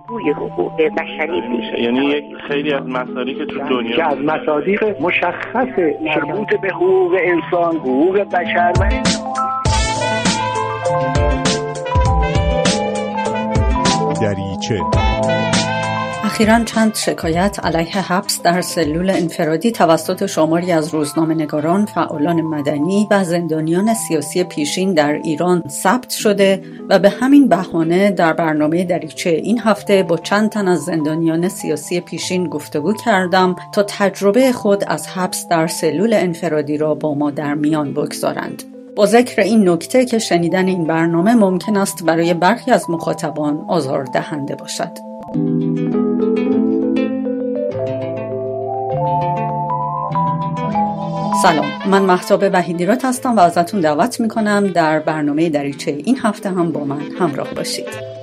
بازگوی حقوق بشری بود. یعنی یک خیلی از مسائلی که تو دنیا که از مصادیق مشخص مربوط به حقوق انسان، حقوق بشر و دریچه. اخیراً چند شکایت علیه حبس در سلول انفرادی توسط شماری از روزنامه‌نگاران، فعالان مدنی و زندانیان سیاسی پیشین در ایران ثبت شده و به همین بهانه در برنامه دریچه این هفته با چند تن از زندانیان سیاسی پیشین گفتگو کردم تا تجربه خود از حبس در سلول انفرادی را با ما در میان بگذارند. با ذکر این نکته که شنیدن این برنامه ممکن است برای برخی از مخاطبان آزاردهنده باشد. سلام، من مهتاب وحیدیراد هستم و ازتون دعوت میکنم در برنامه دریچه این هفته هم با من همراه باشید.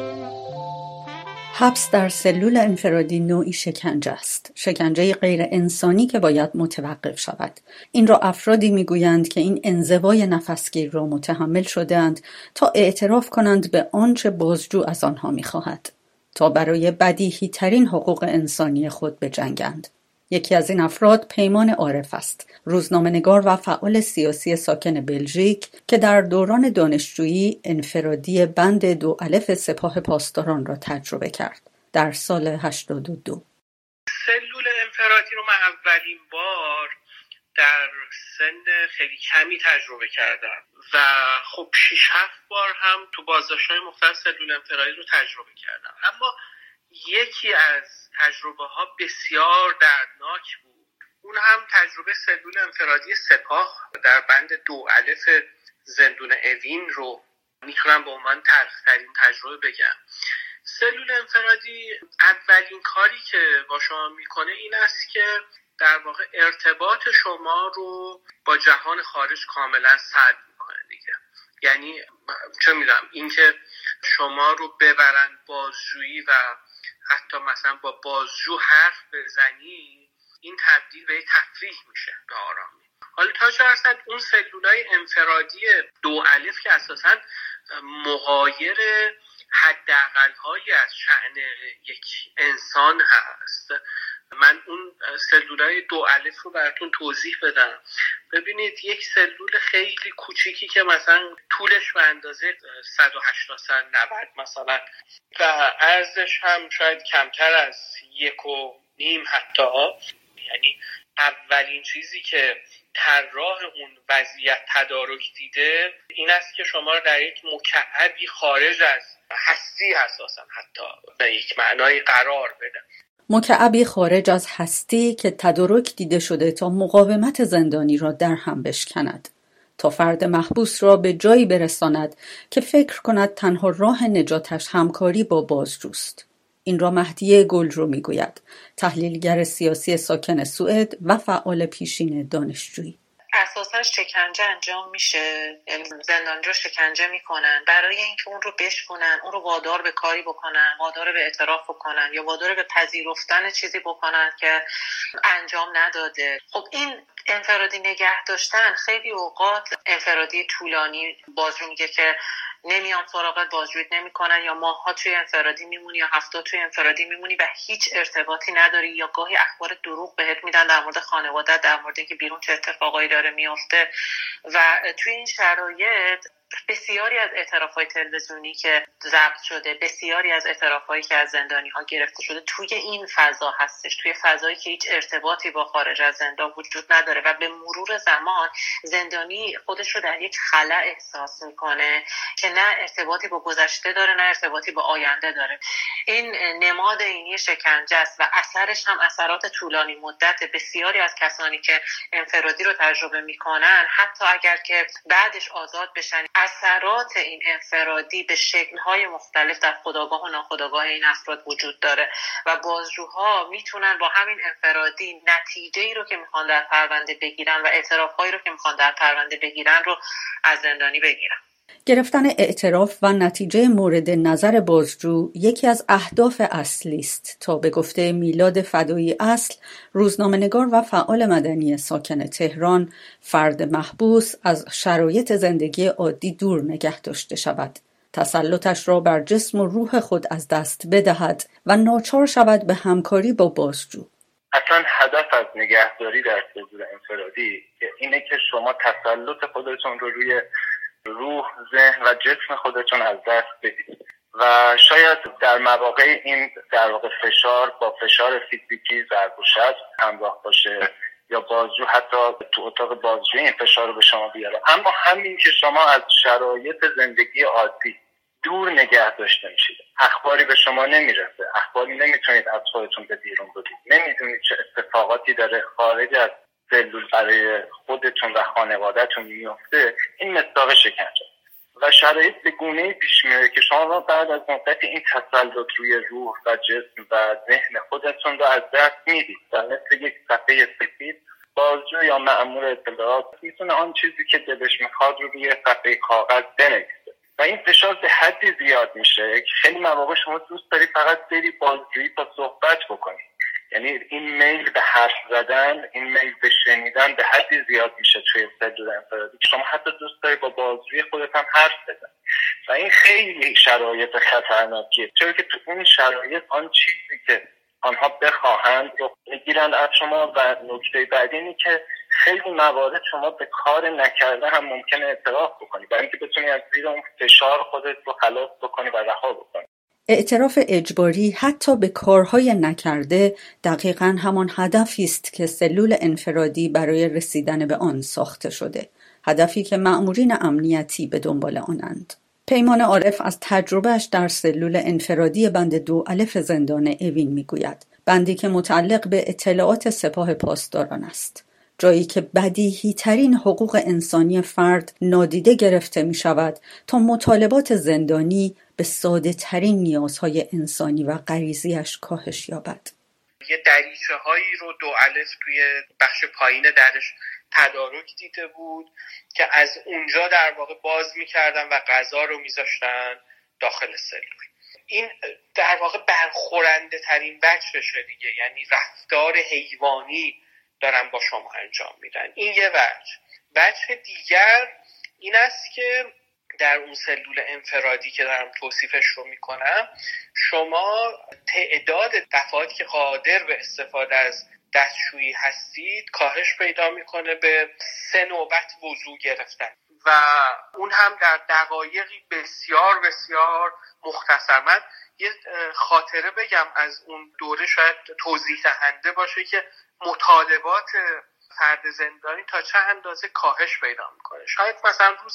حبس در سلول انفرادی نوعی شکنجه است. شکنجه غیر انسانی که باید متوقف شود. این را افرادی میگویند که این انزوای نفسگیر را متحمل شده‌اند تا اعتراف کنند به آنچه بازجو از آنها میخواهد، تا برای بدیهی ترین حقوق انسانی خود بجنگند. یکی از این افراد پیمان عارف است، روزنامه‌نگار و فعال سیاسی ساکن بلژیک که در دوران دانشجویی انفرادی بند 2 الف سپاه پاسداران را تجربه کرد در سال 82. سلول انفرادی رو من اولین بار در سن خیلی کمی تجربه کردم و خب 6-7 بار هم تو بازداشت‌های مختلف سلول انفرادی رو تجربه کردم، اما یکی از تجربه ها بسیار دردناک بود. اون هم تجربه سلول انفرادی سپاه در بند 2 الف زندون اوین رو میتونم به عنوان تلخ‌ترین تجربه بگم. سلول انفرادی اولین کاری که با شما میکنه این است که در واقع ارتباط شما رو با جهان خارج کاملا سد میکنه دیگه. یعنی چه میدونم اینکه شما رو ببرن بازجویی و حتی مثلا با بازجو حرف بزنی، این تبدیل به تفریح میشه به آرامی. حالا تا چه درصد اون سلولای انفرادی 2 الف که اساساً مغایر حداقل‌هایی از شأن یک انسان هست، من اون سلولای 2 الف رو براتون توضیح بدم. ببینید یک سلول خیلی کوچیکی که مثلا طولش به اندازه 180-190 مثلا و عرضش هم شاید کمتر از 1.5 حتی، یعنی اولین چیزی که طراح اون وضعیت تدارک دیده این است که شما رو در یک مکعبی خارج از هستی اساسا حتی به یک معنای قرار بده. مکعبی خارج از هستی که تدارک دیده شده تا مقاومت زندانی را در هم بشکند، تا فرد محبوس را به جایی برساند که فکر کند تنها راه نجاتش همکاری با بازجوست. این را مهدی گلرو میگوید، تحلیلگر سیاسی ساکن سوئد و فعال پیشین دانشجویی. اساسا شکنجه انجام میشه، زندانی رو شکنجه میکنن برای اینکه اون رو بشکنن، اون رو وادار به کاری بکنن، وادار به اعتراف بکنن یا وادار به پذیرفتن چیزی بکنن که انجام نداده. خب این انفرادی نگه داشتن خیلی اوقات انفرادی طولانی، بازجو میگه که نمیام سراغت، بازجویت نمیکنن یا ماه‌ها توی انفرادی میمونی یا هفته توی انفرادی میمونی و هیچ ارتباطی نداری یا گاهی اخبار دروغ بهت میدن در مورد خانواده‌ات، در مورد اینکه بیرون چه اتفاقایی داره میفته. و توی این شرایط بسیاری از اعتراف‌های تلویزیونی که ضبط شده، بسیاری از اعتراف‌هایی که از زندانی‌ها گرفته شده توی این فضا هستش، توی فضایی که هیچ ارتباطی با خارج از زندان وجود نداره و به مرور زمان زندانی خودش رو در یک خلا احساس میکنه که نه ارتباطی با گذشته داره نه ارتباطی با آینده داره. این نماد اینی شکنجه است و اثرش هم اثرات طولانی مدت. بسیاری از کسانی که انفرادی رو تجربه میکنن حتی اگر که بعدش آزاد بشن، اثرات این انفرادی به شکل‌های مختلف در خودآگاه و ناخودآگاه این افراد وجود داره و بازجوها میتونن با همین انفرادی نتیجه‌ای رو که میخوان در پرونده بگیرن و اعتراف‌هایی رو که میخوان در پرونده بگیرن رو از زندانی بگیرن. گرفتن اعتراف و نتیجه مورد نظر بازجو یکی از اهداف اصلی است تا به گفته میلاد فدایی اصل، روزنامه‌نگار و فعال مدنی ساکن تهران، فرد محبوس از شرایط زندگی عادی دور نگه داشته شود تسلطش را بر جسم و روح خود از دست بدهد و ناچار شود به همکاری با بازجو. اصلا هدف از نگهداری در سلول انفرادی اینه که شما تسلط خودتون رو روی روح، ذهن و جسم خودتون از دست بدید و شاید در مواقع این در واقع فشار با فشار فیزیکی ضرب و شتم همراه باشه یا بازجو حتی تو اتاق بازجویی این فشار رو به شما بیاره. اما همین که شما از شرایط زندگی عادی دور نگه داشته میشید، اخباری به شما نمیرسه، اخباری نمیتونید از خودتون به بیرون بدید، نمیدونید چه اتفاقاتی داره خارج از سلول برای خودتون و خانوادهتون میفته، این مصداق شکنجه و شرایط به گونه‌ای پیش میاد که شما بعد از مدتی این تسلط روی روح و جسم و ذهن خودتون رو از دست میدید و مثل یک صفحه سفید بازجو یا مأمور اطلاعات میتونه آن چیزی که دلش میخواد رو روی صفحه کاغذ بنویسه و این فشار به حدی زیاد میشه که خیلی مواقع شما دوست داری فقط بری بازجویی تا صحبت بکنی. یعنی این میل به حرف زدن، این میل به شنیدن به حدی زیاد میشه توی سلول انفرادی که شما حتی دوست داری با بازجوی خودت هم حرف بزن و این خیلی شرایط خطرناکیه، چون که تو اون شرایط آن چیزی که آنها بخواهند رو بگیرن از شما و نکته بعدی اینه که خیلی موارد شما به کار نکرده هم ممکنه اعتراف بکنی برای اینکه بتونی از زیر اون فشار خودت رو خلاص بکنی و رها بکنی. اعتراف اجباری حتی به کارهای نکرده دقیقاً همان هدفی است که سلول انفرادی برای رسیدن به آن ساخته شده، هدفی که مأمورین امنیتی به دنبال آنند. پیمان عارف از تجربهش در سلول انفرادی بند 2 الف زندان اوین میگوید، بندی که متعلق به اطلاعات سپاه پاسداران است، جایی که بدیهی ترین حقوق انسانی فرد نادیده گرفته می شود تا مطالبات زندانی به ساده ترین نیازهای انسانی و غریزیش کاهش یابد. یه دریچه هایی رو 2 الف توی بخش پایین درش تدارک دیده بود که از اونجا در واقع باز میکردن و غذا رو میذاشتن داخل سلول. این در واقع برخورنده ترین وجهشه دیگه، یعنی رفتار حیوانی دارن با شما انجام میدن. این یه وجه دیگر این است که در اون سلول انفرادی که دارم توصیفش رو میکنم، شما تعداد دفعاتی که قادر به استفاده از دستشویی هستید کاهش پیدا میکنه به 3 نوبت وضوء گرفتن و اون هم در دقایقی بسیار بسیار مختصر. من یه خاطره بگم از اون دوره، شاید توضیح دهنده باشه که مطالبات فرد زندانی تا چه اندازه کاهش پیدا میکنه. شاید مثلا روز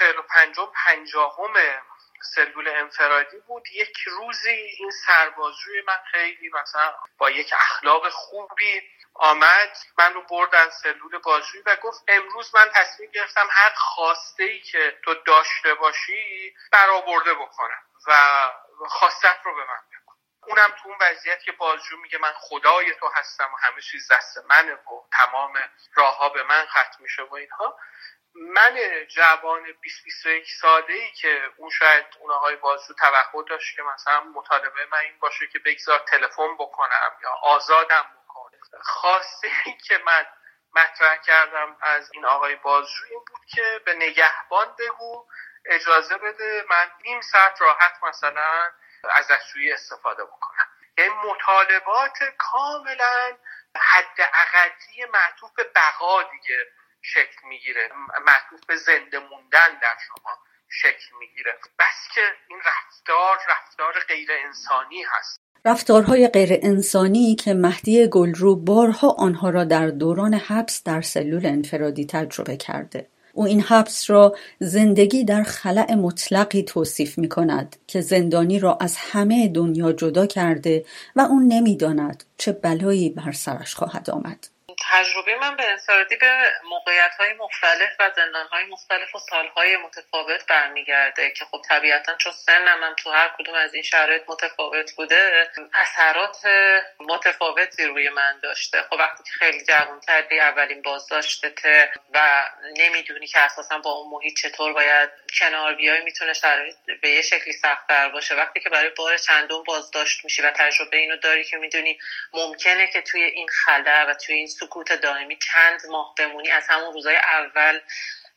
45-50 سلول انفرادی بود، یک روزی این سربازجوی من خیلی مثلا با یک اخلاق خوبی آمد، من رو برد از سلول بازجویی و گفت امروز من تصمیم گرفتم هر خواسته‌ای که تو داشته باشی برآورده بکنم و خواستت رو به من بگو. اونم تو اون وضعیت که بازجو میگه من خدای تو هستم و همه چیز دست منه و تمام راهها به من ختم میشه و اینها. من جوان 20-21 ساله‌ای که اون شاید اون آقای بازجو توقع داشت که مثلا مطالبه من این باشه که بگذار تلفن بکنم یا آزادم بکنه، خواسته‌ای که من مطرح کردم از این آقای بازجو این بود که به نگهبان بگو اجازه بده من نیم ساعت راحت مثلا از دستشویی استفاده بکنم. یعنی مطالبات کاملا حد اقلی معطوف به بقا دیگه شکل میگیره، معطوف به زنده موندن در شما شکل میگیره، بس که این رفتار غیر انسانی هست. رفتارهای غیر انسانی که مهدی گلرو بارها آنها را در دوران حبس در سلول انفرادی تجربه کرده. او این حبس را زندگی در خلأ مطلقی توصیف می کند که زندانی را از همه دنیا جدا کرده و اون نمی داند چه بلایی بر سرش خواهد آمد. تجربه من به انفرادی به موقعیت‌های مختلف و زندان‌های مختلف و سال‌های متفاوت برمیگرده که خب طبیعتاً چون سنم هم تو هر کدوم از این شرایط متفاوت بوده اثرات متفاوتی روی من داشته. خب وقتی که خیلی جوان‌تری اولین بازداشتته و نمیدونی که اساساً با اون محیط چطور باید کنار بیای میتونه شرایط به یه شکلی سخت‌تر باشه. وقتی که برای بار چندم بازداشت میشی و تجربه اینو داری که میدونی ممکنه که توی این خلا و توی این سکوت دائمی چند ماه بمونی، از همون روزای اول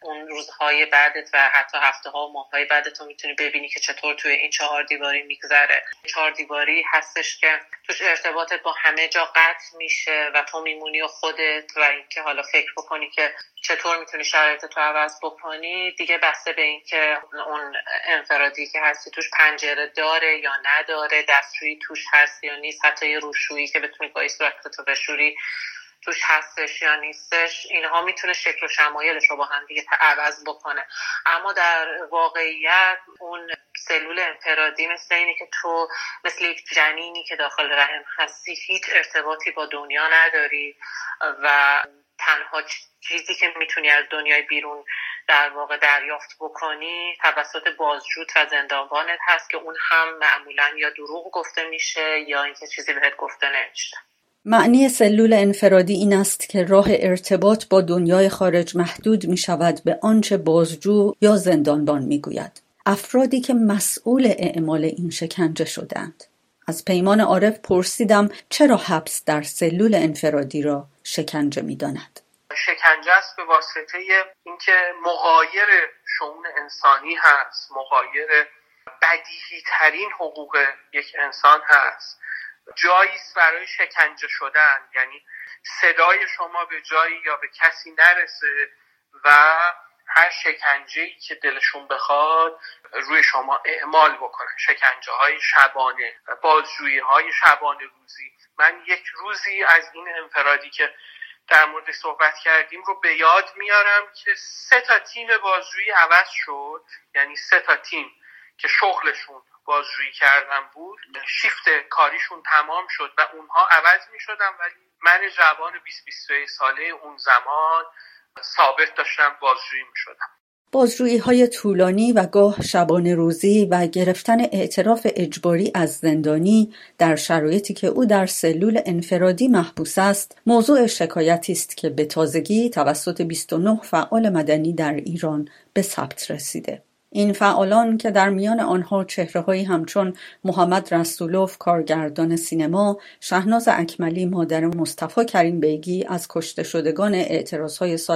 اون روزهای بعدت و حتی هفته‌ها و ماه‌های بعدت رو میتونی ببینی که چطور توی این 4 دیواری میگذره. 4 دیواری هستش که توش ارتباطت با همه جا قطع میشه و تو میمونی و خودت و اینکه حالا فکر بکنی که چطور میتونی شرایطت رو عوض بکنی. دیگه بسته به این که اون انفرادی که هستی توش پنجره داره یا نداره، دستشویی توش هست یا نیست، حتی یه روشویی که بتونی پای صورتتو بشوری توش هستش یا نیستش. اینها میتونه شکل و شمایلش رو با هم دیگه عوض بکنه. اما در واقعیت اون سلول انفرادی مثل اینه که تو مثل یک جنینی که داخل رحم هستی هیچ ارتباطی با دنیا نداری و تنها چیزی که میتونی از دنیای بیرون در واقع دریافت بکنی توسط بازجوت و زندانبانت هست که اون هم معمولا یا دروغ گفته میشه یا اینکه چیزی بهت گفته نمیشه. معنی سلول انفرادی این است که راه ارتباط با دنیای خارج محدود می شود به آنچه بازجو یا زندانبان می گوید. افرادی که مسئول اعمال این شکنجه شدند. از پیمان عارف پرسیدم چرا حبس در سلول انفرادی را شکنجه می داند. شکنجه است به واسطه اینکه مغایر شؤون انسانی هست، مغایر بدیهی ترین حقوق یک انسان هست. جاییست برای شکنجه شدن، یعنی صدای شما به جایی یا به کسی نرسه و هر شکنجه‌ای که دلشون بخواد روی شما اعمال بکنن. شکنجه‌های شبانه، بازجویی‌های شبانه روزی. من یک روزی از این انفرادی که در مورد صحبت کردیم رو به یاد میارم که 3 تیم بازجویی عوض شد، یعنی 3 تیم که شغلشون بازجویی کردن بود، شیفت کاریشون تمام شد و اونها عوض می شدن، ولی من جوان 20-21 ساله اون زمان ثابت داشتم بازجویی می شدم. بازجویی های طولانی و گاه شبانه روزی و گرفتن اعتراف اجباری از زندانی در شرایطی که او در سلول انفرادی محبوس است، موضوع شکایتی است که به تازگی توسط 29 فعال مدنی در ایران به ثبت رسیده. این فعالان که در میان آنها چهره‌هایی همچون محمد رسولوف کارگردان سینما، شهناز اکملی مادر مصطفی کریم بیگی از کشته شدگان اعتراضهای سال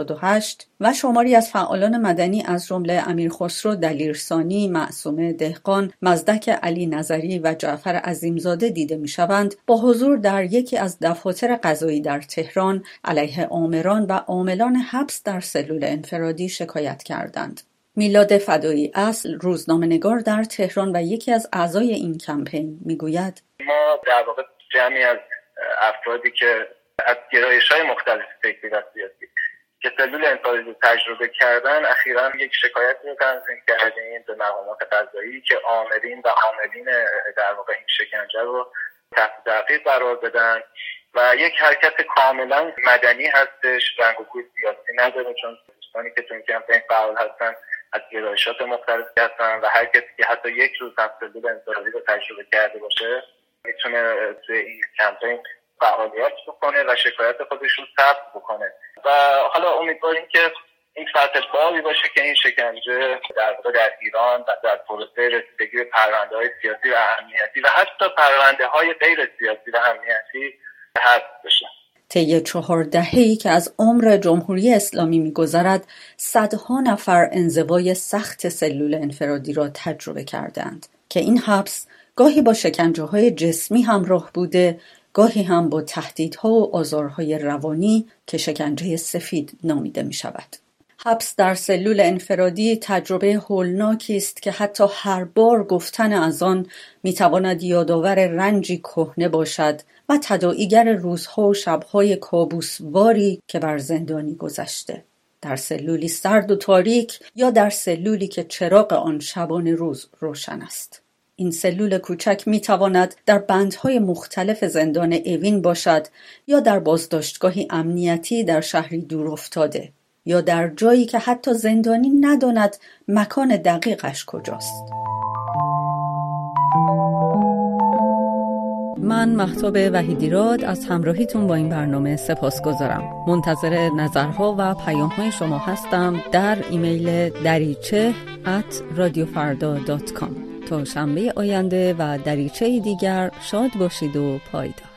88 و شماری از فعالان مدنی از جمله امیرخسرو دلیرسانی، معصومه دهقان، مزدک علی نظری و جعفر عظیمزاده دیده می‌شوند، با حضور در یکی از دفاتر قضایی در تهران علیه آمران و عاملان حبس در سلول انفرادی شکایت کردند. میلاد فدایی اصل روزنامه‌نگار در تهران و یکی از اعضای این کمپین میگوید ما در واقع جمعی از افرادی که از گرایش‌های مختلف فکری و سیاسی که سلول انفرادی تجربه کردن اخیراً یک شکایتی رو تنظیم کردیم به مقامات قضایی که آمرین و عاملین در واقع این شکنجه رو تحت تحقیق قرار بدن و یک حرکت کاملاً مدنی هستش، رنگ و بوی سیاسی نداره، چون دوستانی که تو این کمپین فعال هستن از گرایشات مختلف هستن و هر کسی که حتی یک روز هم سلول انفرادی رو تجربه کرده باشه میتونه توی این کمپین فعالیت بکنه و شکایت خودش رو ثبت بکنه و حالا امیدواریم که این فتح بابی باشه که این شکنجه در واقع در ایران و در پروسه رسیدگی به پرونده‌های سیاسی و امنیتی و حتی پرونده‌های غیر سیاسی و امنیتی حذف بشه. طی 4 دهه‌ای که از عمر جمهوری اسلامی می‌گذرد، صدها نفر انزوای سخت سلول انفرادی را تجربه کردند که این حبس گاهی با شکنجه‌های جسمی همراه بوده، گاهی هم با تهدیدها و آزارهای روانی که شکنجه سفید نامیده می‌شود. حبس در سلول انفرادی تجربه هولناکی است که حتی هر بار گفتن از آن می‌تواند یادآور رنجی کهنه باشد و تداعیگر روزها و شب‌های کابوسواری که بر زندانی گذشته، در سلولی سرد و تاریک یا در سلولی که چراغ آن شبانه روز روشن است. این سلول کوچک می‌تواند در بندهای مختلف زندان اوین باشد یا در بازداشتگاهی امنیتی در شهری دور افتاده یا در جایی که حتی زندانی نداند مکان دقیقش کجاست. من مهتاب وحیدیراد از همراهیتون با این برنامه سپاسگزارم. منتظر نظرها و پیام‌های شما هستم در ایمیل dariche@radiofarda.com. تا شنبه آینده و دریچه دیگر شاد باشید و پایدار.